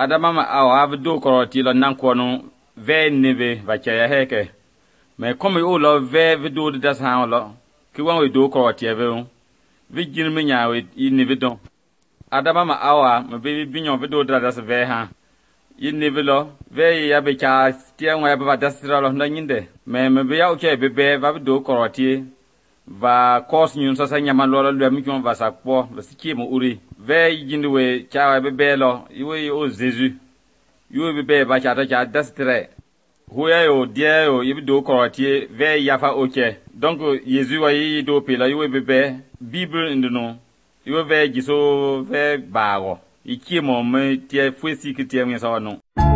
Adama ma awa avdo koroti lo nankono ve neve va chaya heke. Mais comme yo lo ve do de das han lo ki wan we do koroti eve vi jin mi nya we neve don. Adama ma awa me be binyon ve do das ve ha. Yi neve lo ve ya be cha tie wa ba das lo na nyinde. Mais me be ya o ke be va do koroti va kos nyun sa nyama lo lo mi kon va sa po va si mo uri ve jinwe cha be lo iwe o Jésus yo be ba cha ta dastre hoya yo dia yo yibi do koroti ve yafa oke donc Jésus wa yi do pe la yo be Bible ndino yo ve giso ve bawo iki mo me tie fuesi ki tie mi sa no